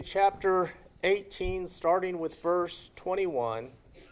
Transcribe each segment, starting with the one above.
chapter 18, starting with verse 21.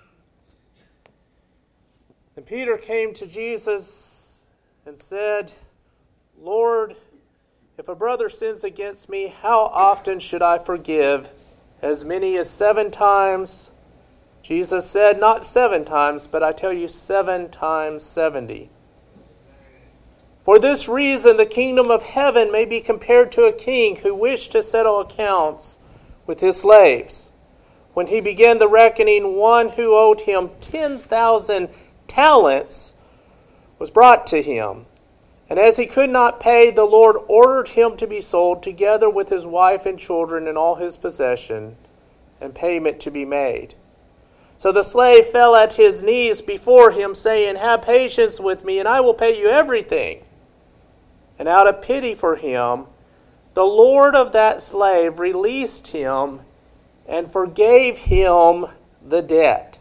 And Peter came to Jesus and said, Lord, if a brother sins against me, how often should I forgive? As many as 7 times? Jesus said, not 7 times, but I tell you 7 times 70. For this reason, the kingdom of heaven may be compared to a king who wished to settle accounts with his slaves. When he began the reckoning, one who owed him 10,000 talents was brought to him. And as he could not pay, the Lord ordered him to be sold together with his wife and children and all his possession, and payment to be made. So the slave fell at his knees before him, saying, have patience with me, and I will pay you everything. And out of pity for him, the Lord of that slave released him and forgave him the debt.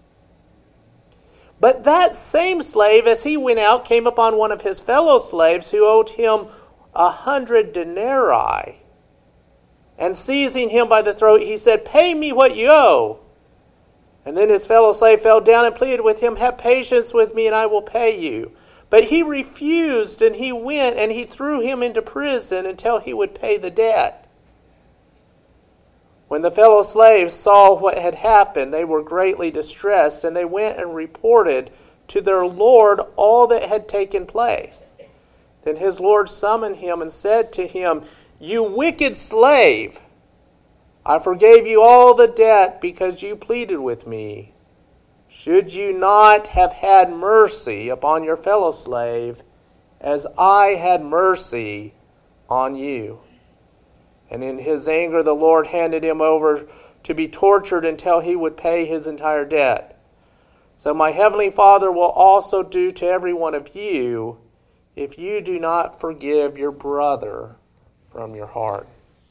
But that same slave, as he went out, came upon one of his fellow slaves who owed him 100 denarii. And seizing him by the throat, he said, pay me what you owe. And then his fellow slave fell down and pleaded with him, have patience with me and I will pay you. But he refused, and he went and he threw him into prison until he would pay the debt. When the fellow slaves saw what had happened, they were greatly distressed, and they went and reported to their Lord all that had taken place. Then his Lord summoned him and said to him, you wicked slave, I forgave you all the debt because you pleaded with me. Should you not have had mercy upon your fellow slave, as I had mercy on you? And in his anger the Lord handed him over to be tortured until he would pay his entire debt. So my heavenly Father will also do to every one of you if you do not forgive your brother from your heart.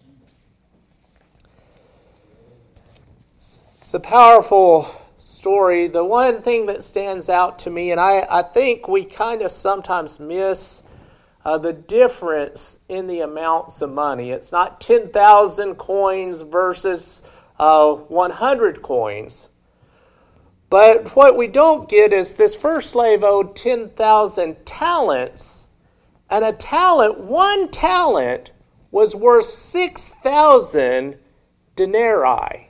It's a powerful story. The one thing that stands out to me, and I think we kind of sometimes miss the difference in the amounts of money. It's not 10,000 coins versus 100 coins. But what we don't get is this first slave owed 10,000 talents, and one talent was worth 6,000 denarii.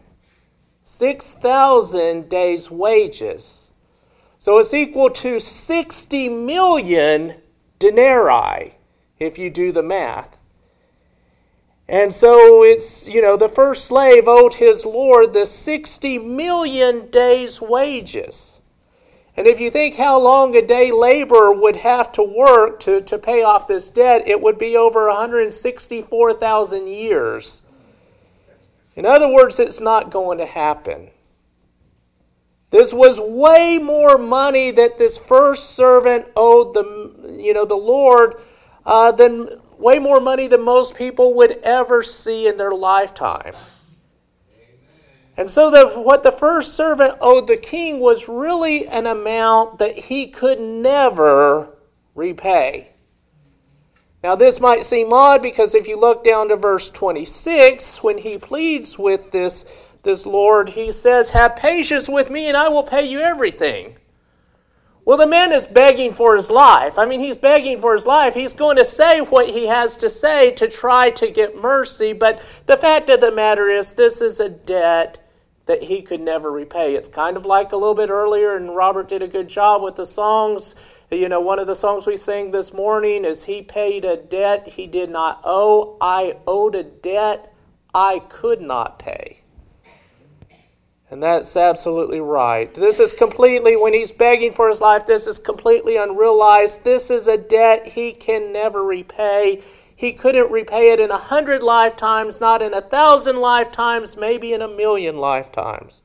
6,000 days' wages. So it's equal to 60 million denarii, if you do the math. And so it's, the first slave owed his Lord the 60 million days' wages. And if you think how long a day laborer would have to work to pay off this debt, it would be over 164,000 years. In other words, it's not going to happen. This was way more money that this first servant owed the Lord than way more money than most people would ever see in their lifetime. And so what the first servant owed the king was really an amount that he could never repay. Now this might seem odd because if you look down to verse 26, when he pleads with this Lord, he says, have patience with me and I will pay you everything. Well, the man is begging for his life. He's begging for his life. He's going to say what he has to say to try to get mercy, but the fact of the matter is this is a debt that he could never repay. It's kind of like a little bit earlier, and Robert did a good job with the songs. One of the songs we sang this morning is, he paid a debt he did not owe. I owed a debt I could not pay. And that's absolutely right. This is completely, when he's begging for his life, this is completely unrealized. This is a debt he can never repay. He couldn't repay it in 100 lifetimes, not in 1,000 lifetimes, maybe in 1,000,000 lifetimes.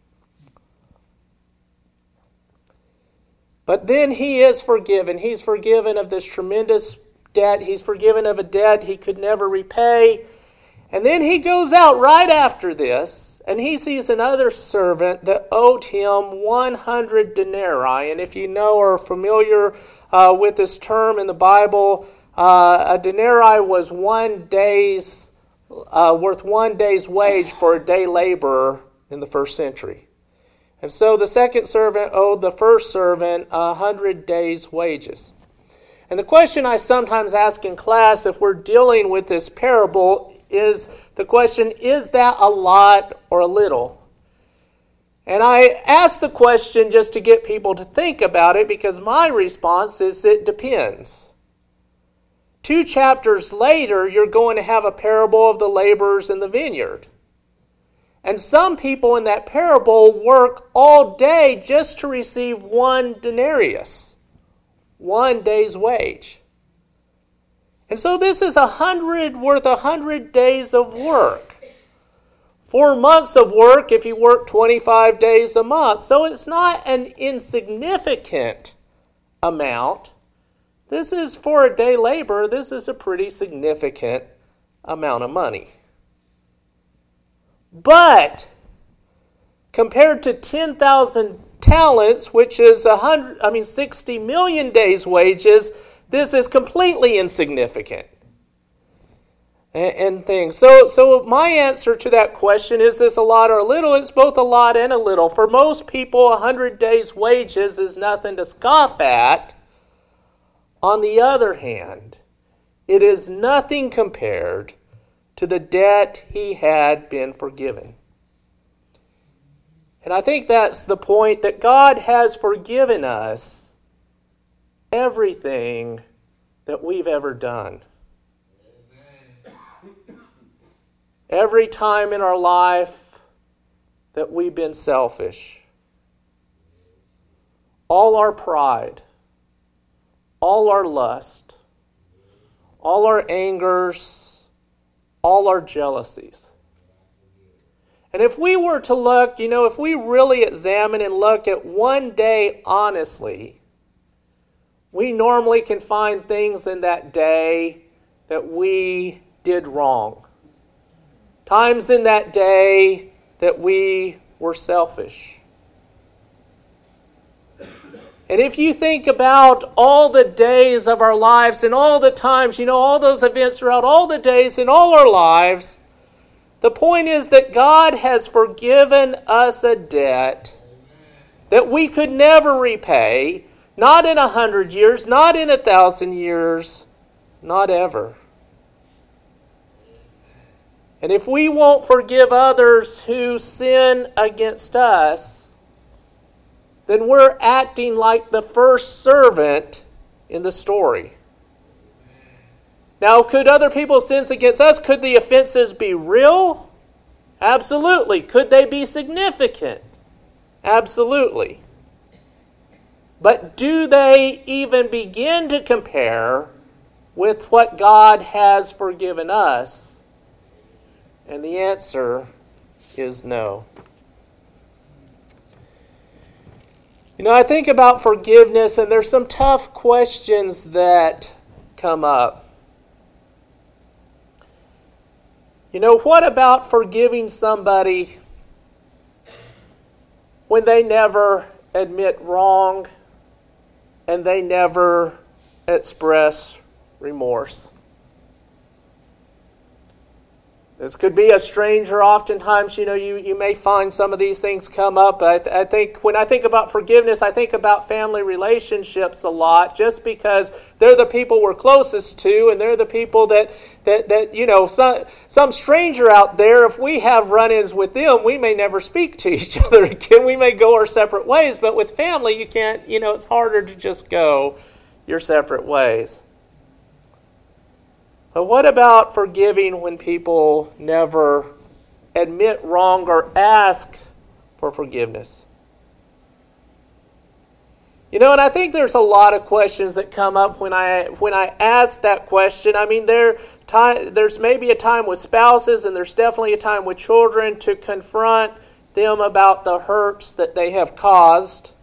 But then he is forgiven. He's forgiven of this tremendous debt. He's forgiven of a debt he could never repay. And then he goes out right after this, and he sees another servant that owed him 100 denarii. And if you know or are familiar with this term in the Bible, a denarii was 1 day's worth 1 day's wage for a day laborer in the first century. And so the second servant owed the first servant 100 days' wages. And the question I sometimes ask in class if we're dealing with this parable is the question, is that a lot or a little? And I ask the question just to get people to think about it, because my response is it depends. 2 chapters later, you're going to have a parable of the laborers in the vineyard. And some people in that parable work all day just to receive 1 denarius, 1 day's wage. And so this is 100 days of work. 4 months of work if you work 25 days a month. So it's not an insignificant amount. This is for a day labor. This is a pretty significant amount of money. But compared to 10,000 talents, which is 60 million days' wages, this is completely insignificant. And things. So my answer to that question, is this a lot or a little? It's both a lot and a little. For most people, 100 days' wages is nothing to scoff at. On the other hand, it is nothing compared to the debt he had been forgiven. And I think that's the point, that God has forgiven us everything that we've ever done. Every time in our life that we've been selfish. All our pride. All our lust. All our angers. All our jealousies. And if we were to look, if we really examine and look at one day honestly, we normally can find things in that day that we did wrong. Times in that day that we were selfish. And if you think about all the days of our lives and all the times, all those events throughout all the days in all our lives, the point is that God has forgiven us a debt that we could never repay, not in 100 years, not in 1,000 years, not ever. And if we won't forgive others who sin against us, then we're acting like the first servant in the story. Now, could other people's sins against us, could the offenses be real? Absolutely. Could they be significant? Absolutely. But do they even begin to compare with what God has forgiven us? And the answer is no. I think about forgiveness, and there's some tough questions that come up. What about forgiving somebody when they never admit wrong and they never express remorse? This could be a stranger. Oftentimes, you may find some of these things come up. I think when I think about forgiveness, I think about family relationships a lot, just because they're the people we're closest to, and they're the people that some stranger out there, if we have run-ins with them, we may never speak to each other again. We may go our separate ways, but with family, you can't, it's harder to just go your separate ways. But what about forgiving when people never admit wrong or ask for forgiveness? And I think there's a lot of questions that come up when I ask that question. There's maybe a time with spouses, and there's definitely a time with children to confront them about the hurts that they have caused.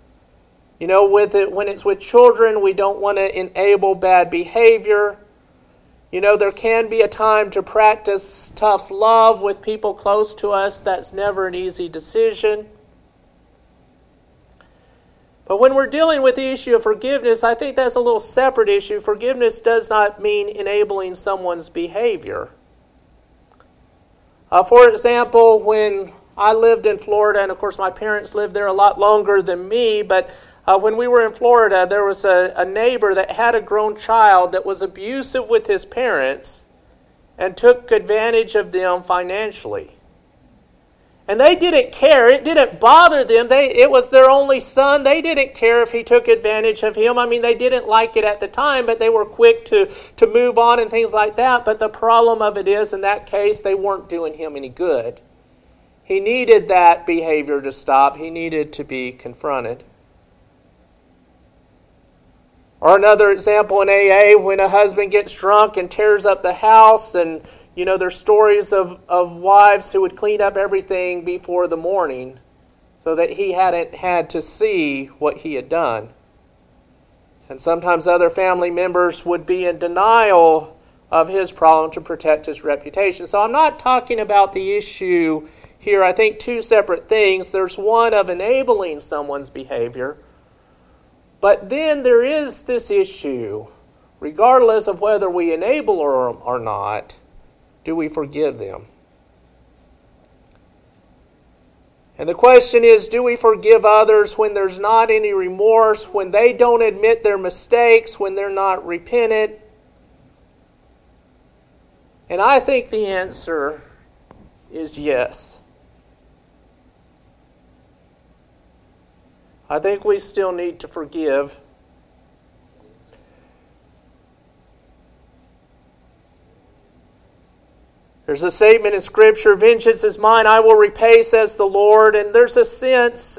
When it's with children, we don't want to enable bad behavior. There can be a time to practice tough love with people close to us. That's never an easy decision. But when we're dealing with the issue of forgiveness, I think that's a little separate issue. Forgiveness does not mean enabling someone's behavior. For example, when I lived in Florida, and of course my parents lived there a lot longer than me, but when we were in Florida, there was a neighbor that had a grown child that was abusive with his parents and took advantage of them financially. And they didn't care. It didn't bother them. It was their only son. They didn't care if he took advantage of him. I mean, they didn't like it at the time, but they were quick to move on and things like that. But the problem of it is, in that case, they weren't doing him any good. He needed that behavior to stop. He needed to be confronted. Or another example in AA, when a husband gets drunk and tears up the house, and there's stories of wives who would clean up everything before the morning so that he hadn't had to see what he had done. And sometimes other family members would be in denial of his problem to protect his reputation. So I'm not talking about the issue here. I think two separate things. There's one of enabling someone's behavior, but then there is this issue, regardless of whether we enable or not, do we forgive them? And the question is, do we forgive others when there's not any remorse, when they don't admit their mistakes, when they're not repentant? And I think the answer is yes. I think we still need to forgive. There's a statement in Scripture, "Vengeance is mine, I will repay, says the Lord." And there's a sense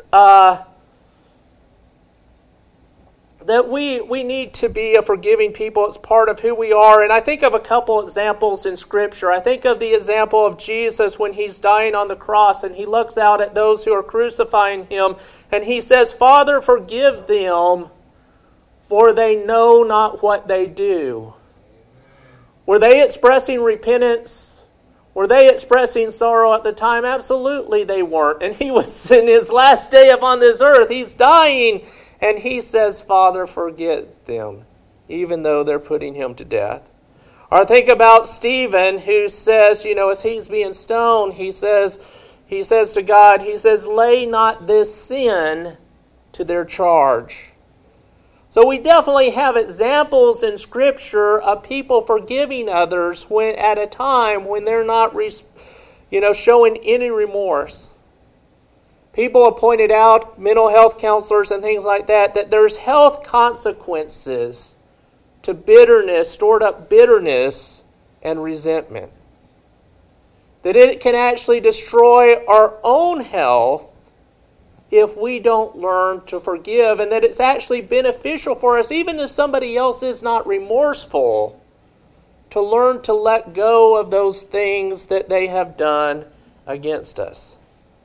that we need to be a forgiving people. It's part of who we are. And I think of a couple examples in Scripture. I think of the example of Jesus when he's dying on the cross and he looks out at those who are crucifying him and he says, "Father, forgive them, for they know not what they do." Were they expressing repentance? Were they expressing sorrow at the time? Absolutely they weren't. And he was in his last day upon this earth. He's dying. And he says, "Father, forget them," even though they're putting him to death. Or think about Stephen, who says, as he's being stoned, he says to God, he says, "Lay not this sin to their charge." So we definitely have examples in Scripture of people forgiving others when at a time when they're not, showing any remorse. People have pointed out, mental health counselors and things like that there's health consequences to bitterness, stored up bitterness and resentment. That it can actually destroy our own health if we don't learn to forgive, and that it's actually beneficial for us, even if somebody else is not remorseful, to learn to let go of those things that they have done against us.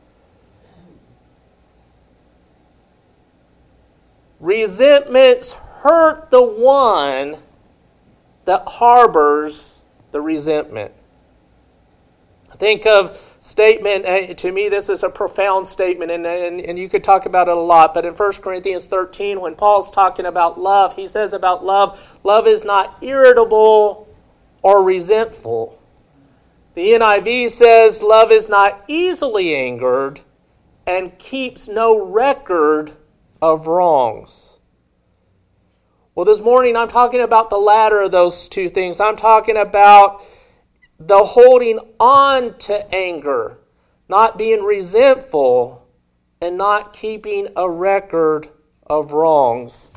Resentments hurt the one that harbors the resentment. Think of statement, to me this is a profound statement, and you could talk about it a lot, but in 1 Corinthians 13, when Paul's talking about love, he says about love is not irritable or resentful. The NIV says love is not easily angered and keeps no record of wrongs. Well, this morning I'm talking about the latter of those two things. I'm talking about the holding on to anger, not being resentful, and not keeping a record of wrongs.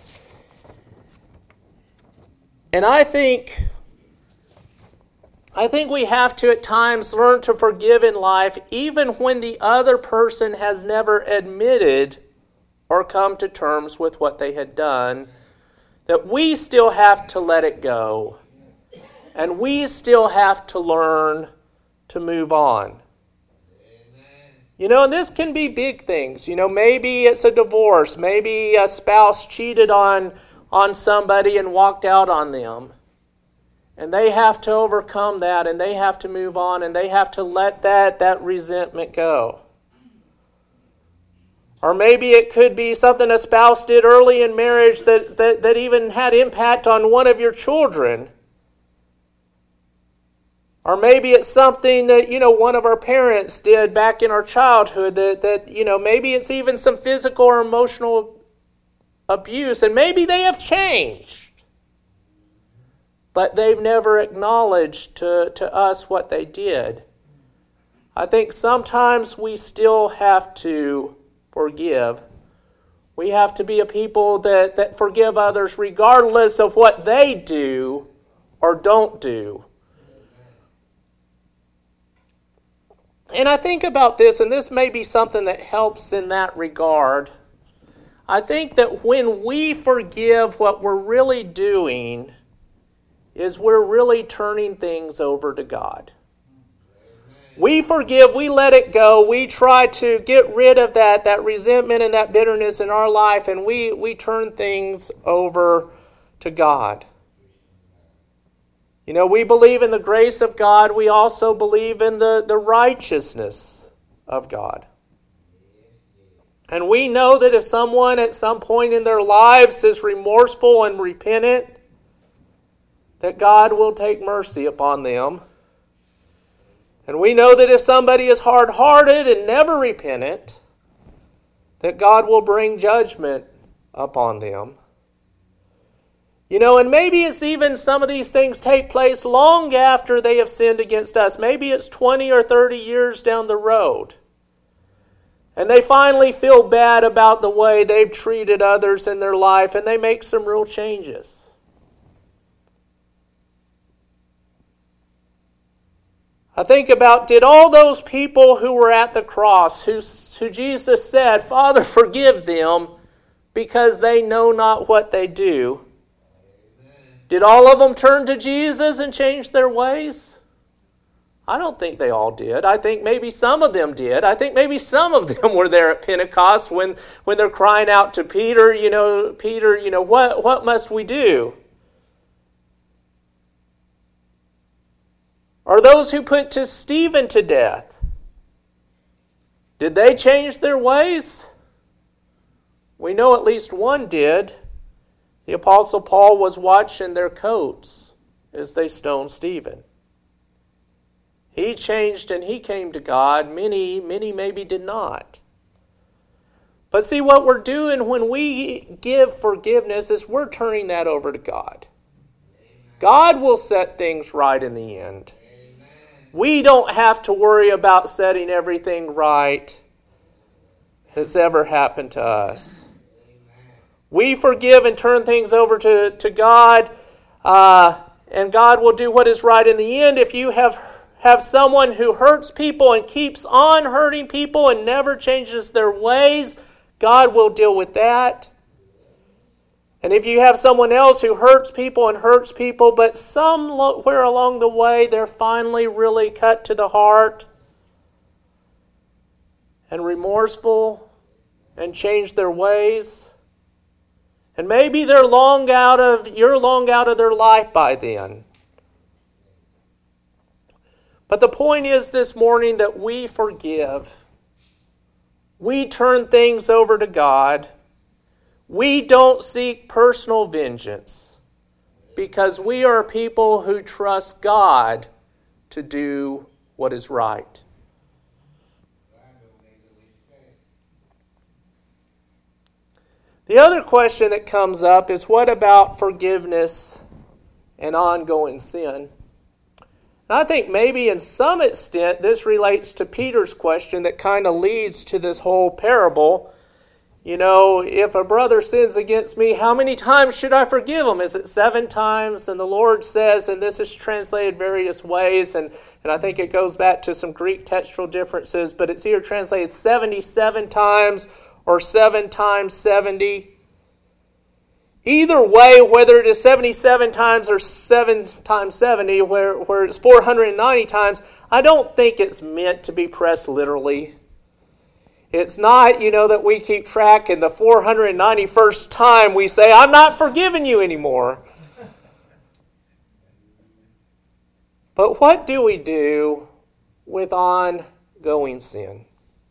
And I think we have to at times learn to forgive in life, even when the other person has never admitted or come to terms with what they had done, that we still have to let it go. And we still have to learn to move on. And this can be big things. Maybe it's a divorce. Maybe a spouse cheated on somebody and walked out on them. And they have to overcome that, and they have to move on, and they have to let that resentment go. Or maybe it could be something a spouse did early in marriage that even had impact on one of your children. Or maybe it's something that, one of our parents did back in our childhood that maybe it's even some physical or emotional abuse, and maybe they have changed. But they've never acknowledged to us what they did. I think sometimes we still have to forgive. We have to be a people that forgive others regardless of what they do or don't do. And I think about this, and this may be something that helps in that regard. I think that when we forgive, what we're really doing is we're really turning things over to God. We forgive, we let it go, we try to get rid of that resentment and that bitterness in our life, and we turn things over to God. We believe in the grace of God. We also believe in the righteousness of God. And we know that if someone at some point in their lives is remorseful and repentant, that God will take mercy upon them. And we know that if somebody is hard-hearted and never repentant, that God will bring judgment upon them. And maybe it's even some of these things take place long after they have sinned against us. Maybe it's 20 or 30 years down the road. And they finally feel bad about the way they've treated others in their life, and they make some real changes. I think about, did all those people who were at the cross, who Jesus said, "Father, forgive them, because they know not what they do," did all of them turn to Jesus and change their ways? I don't think they all did. I think maybe some of them did. I think maybe some of them were there at Pentecost when they're crying out to Peter, Peter, what must we do? Or those who put Stephen to death, did they change their ways? We know at least one did. The Apostle Paul was watching their coats as they stoned Stephen. He changed and he came to God. Many maybe did not. But see, what we're doing when we give forgiveness is we're turning that over to God. God will set things right in the end. We don't have to worry about setting everything right that's ever happened to us. We forgive and turn things over to God, and God will do what is right in the end. If you have someone who hurts people and keeps on hurting people and never changes their ways, God will deal with that. And if you have someone else who hurts people, but somewhere along the way they're finally really cut to the heart and remorseful and change their ways, and maybe you're long out of their life by then. But the point is this morning that we forgive. We turn things over to God. We don't seek personal vengeance because we are people who trust God to do what is right. The other question that comes up is, what about forgiveness and ongoing sin? And I think maybe in some extent this relates to Peter's question that kind of leads to this whole parable. If a brother sins against me, how many times should I forgive him? Is it 7 times? And the Lord says, and this is translated various ways, and I think it goes back to some Greek textual differences, but it's either translated 77 times or 7 times 70. Either way, whether it is 77 times or 7 times 70, where it's 490 times, I don't think it's meant to be pressed literally. It's not, that we keep track and the 491st time we say, I'm not forgiving you anymore. But what do we do with ongoing sin?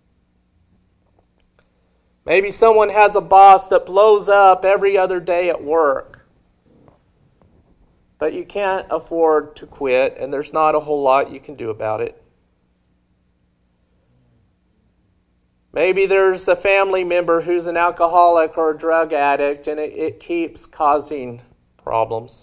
Maybe someone has a boss that blows up every other day at work. but you can't afford to quit, and there's not a whole lot you can do about it. Maybe there's a family member who's an alcoholic or a drug addict, and it keeps causing problems.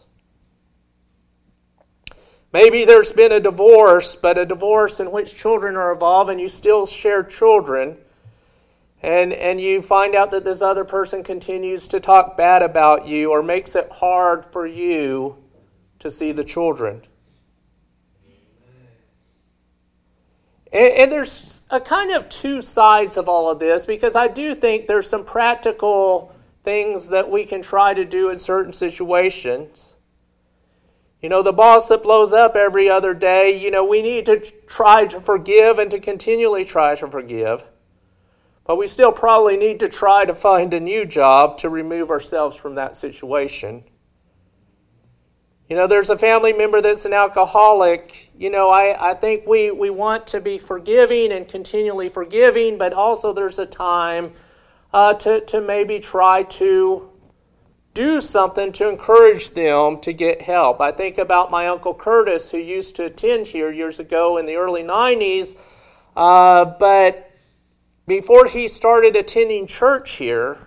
Maybe there's been a divorce, but a divorce in which children are involved, and you still share children, and you find out that this other person continues to talk bad about you or makes it hard for you to see the children. And there's a kind of two sides of all of this, because I do think there's some practical things that we can try to do in certain situations. You know, the boss that blows up every other day, we need to try to forgive and to continually try to forgive. But we still probably need to try to find a new job to remove ourselves from that situation. There's a family member that's an alcoholic. I think we want to be forgiving and continually forgiving, but also there's a time to maybe try to do something to encourage them to get help. I think about my Uncle Curtis, who used to attend here years ago in the early 90s, but before he started attending church here,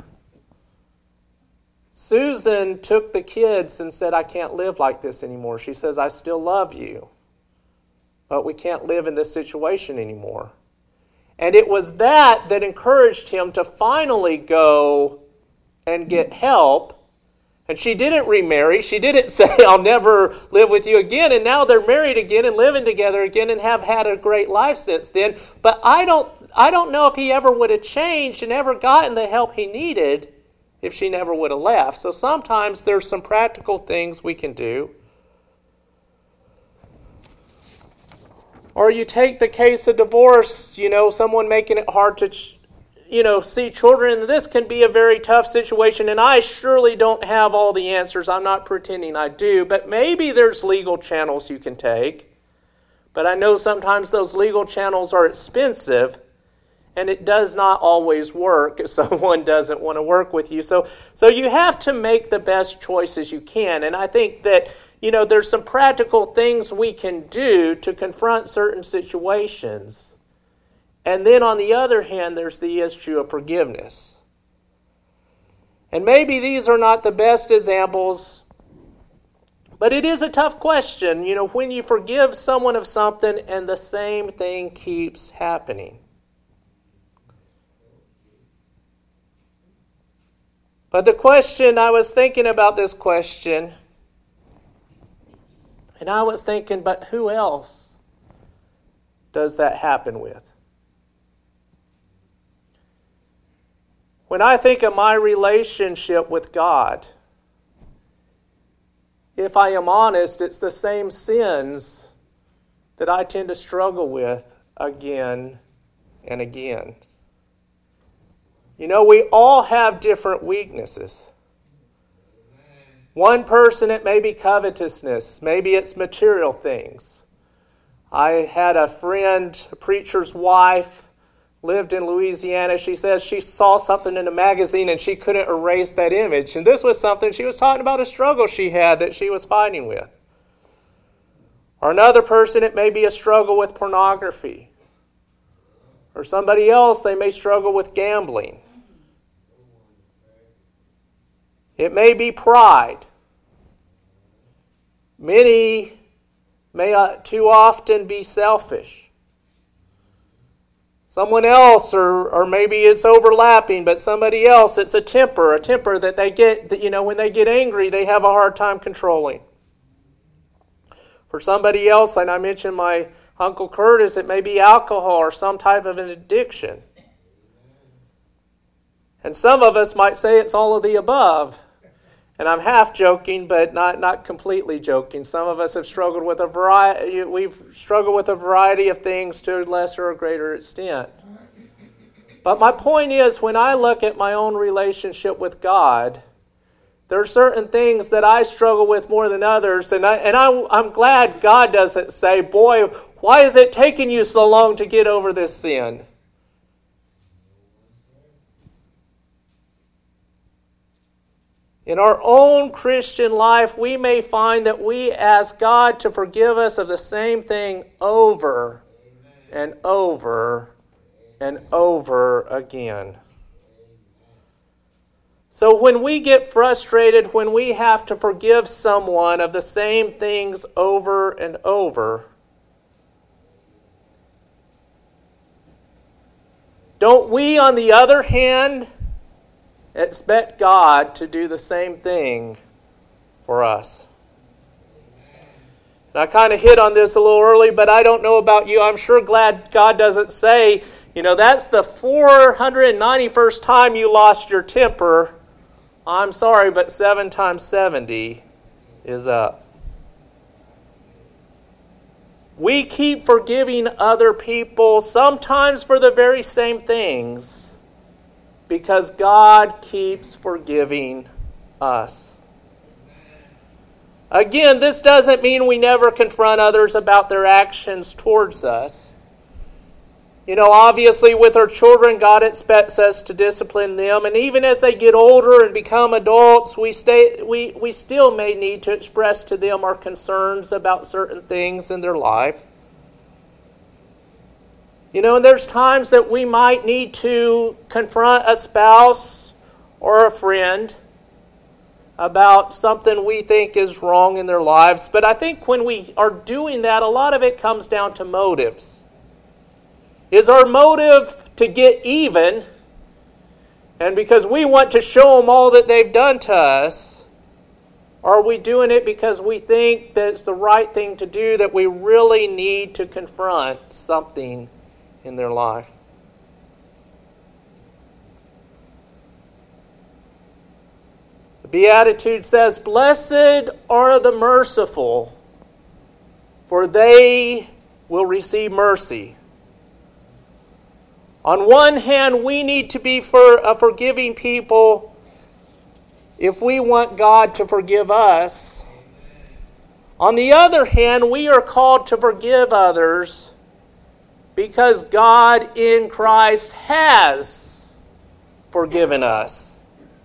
Susan took the kids and said, "I can't live like this anymore." She says, "I still love you, but we can't live in this situation anymore." And it was that encouraged him to finally go and get help. And she didn't remarry. She didn't say, "I'll never live with you again." And now they're married again and living together again and have had a great life since then. But I don't know if he ever would have changed and ever gotten the help he needed if she never would have left. So sometimes there's some practical things we can do. Or you take the case of divorce, someone making it hard to, see children. And this can be a very tough situation, and I surely don't have all the answers. I'm not pretending I do, but maybe there's legal channels you can take. But I know sometimes those legal channels are expensive, and it does not always work if someone doesn't want to work with you. So you have to make the best choices you can. And I think that, there's some practical things we can do to confront certain situations. And then on the other hand, there's the issue of forgiveness. And maybe these are not the best examples, but it is a tough question, when you forgive someone of something and the same thing keeps happening. But the question, I was thinking about this question, and I was thinking, but who else does that happen with? When I think of my relationship with God, if I am honest, it's the same sins that I tend to struggle with again and again. We all have different weaknesses. One person, it may be covetousness. Maybe it's material things. I had a friend, a preacher's wife, lived in Louisiana. She says she saw something in a magazine and she couldn't erase that image. And this was something, she was talking about a struggle she had that she was fighting with. Or another person, it may be a struggle with pornography. Or somebody else, they may struggle with gambling. It may be pride. Many may too often be selfish. Someone else, or maybe it's overlapping, but somebody else, it's a temper that they get, that, when they get angry, they have a hard time controlling. For somebody else, and I mentioned my Uncle Curtis, it may be alcohol or some type of an addiction. And some of us might say it's all of the above. And I'm half joking, but not completely joking. Some of us have struggled with a variety. We've struggled with a variety of things to a lesser or greater extent. But my point is, when I look at my own relationship with God, there are certain things that I struggle with more than others, and I'm glad God doesn't say, "Boy, why is it taking you so long to get over this sin?" in our own Christian life, we may find that we ask God to forgive us of the same thing over and over and over again. So when we get frustrated, when we have to forgive someone of the same things over and over, don't we, on the other hand, expect God to do the same thing for us? And I kind of hit on this a little early, but I don't know about you. I'm sure glad God doesn't say, that's the 491st time you lost your temper. I'm sorry, but 7 times 70 is up. We keep forgiving other people, sometimes for the very same things, because God keeps forgiving us. Again, this doesn't mean we never confront others about their actions towards us. Obviously with our children, God expects us to discipline them. And even as they get older and become adults, we still may need to express to them our concerns about certain things in their life. And there's times that we might need to confront a spouse or a friend about something we think is wrong in their lives. But I think when we are doing that, a lot of it comes down to motives. Is our motive to get even, and because we want to show them all that they've done to us? Or are we doing it because we think that it's the right thing to do, that we really need to confront something in their life? The Beatitude says, "Blessed are the merciful, for they will receive mercy." On one hand, we need to be a forgiving people if we want God to forgive us. On the other hand, we are called to forgive others because God in Christ has forgiven us.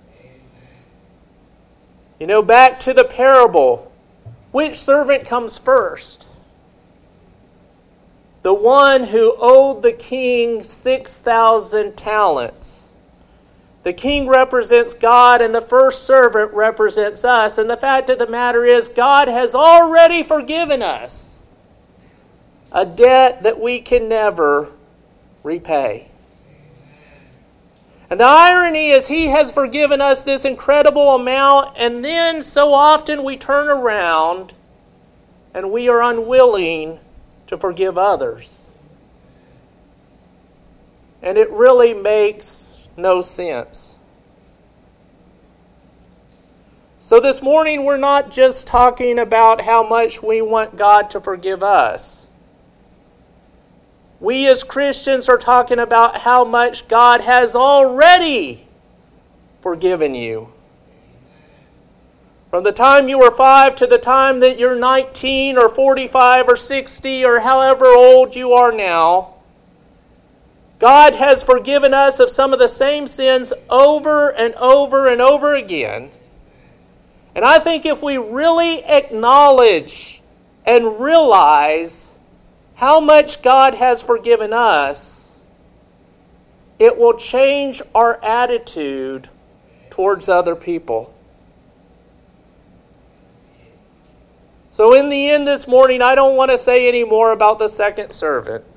Back to the parable. Which servant comes first? The one who owed the king 6,000 talents. The king represents God, and the first servant represents us. And the fact of the matter is, God has already forgiven us a debt that we can never repay. And the irony is, He has forgiven us this incredible amount, and then so often we turn around and we are unwilling to forgive others. And it really makes no sense. So this morning we're not just talking about how much we want God to forgive us. We as Christians are talking about how much God has already forgiven you. From the time you were 5 to the time that you're 19 or 45 or 60 or however old you are now, God has forgiven us of some of the same sins over and over and over again. And I think if we really acknowledge and realize how much God has forgiven us, it will change our attitude towards other people. So in the end this morning, I don't want to say any more about the second servant.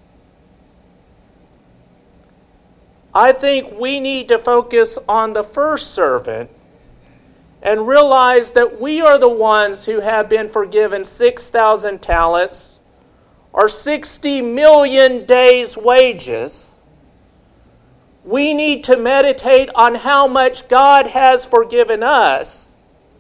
I think we need to focus on the first servant and realize that we are the ones who have been forgiven 6,000 talents or 60 million days' wages. We need to meditate on how much God has forgiven us.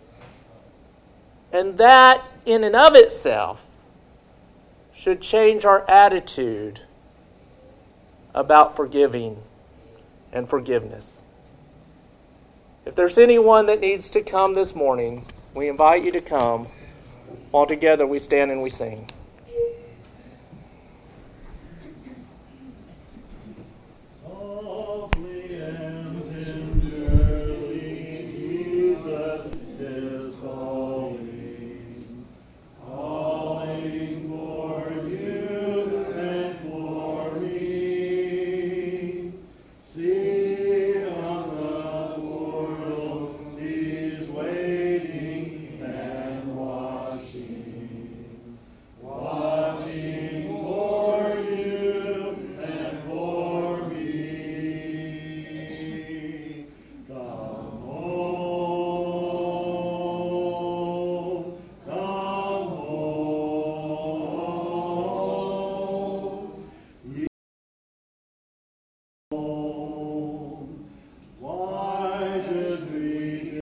And that, in and of itself, should change our attitude about forgiving and forgiveness. If there's anyone that needs to come this morning, we invite you to come. All together we stand and we sing.